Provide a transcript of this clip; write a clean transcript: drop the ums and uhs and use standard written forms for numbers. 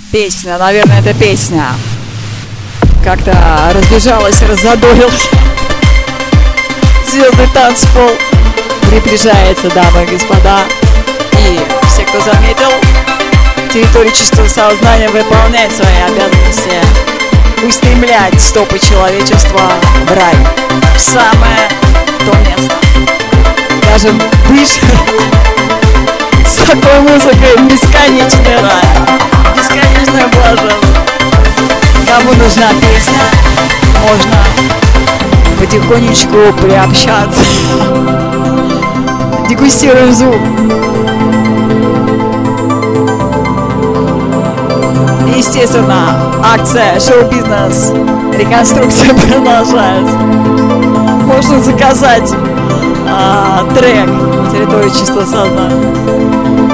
Песня, наверное, это песня. Как-то разбежалась, раззадорилась. Звездный танцпол приближается, дамы и господа. И все, кто заметил, территория чистого сознания выполнять свои обязанности, устремлять стопы человечества в рай, в самое то место. Даже выше. С такой музыкой бесконечный рай, бесконечное блаженство. Кому нужна песня, можно потихонечку приобщаться. Дегустируем звук. Естественно, акция «Шоу-бизнес», реконструкция продолжается. Можно заказать трек на территории чистого сознания.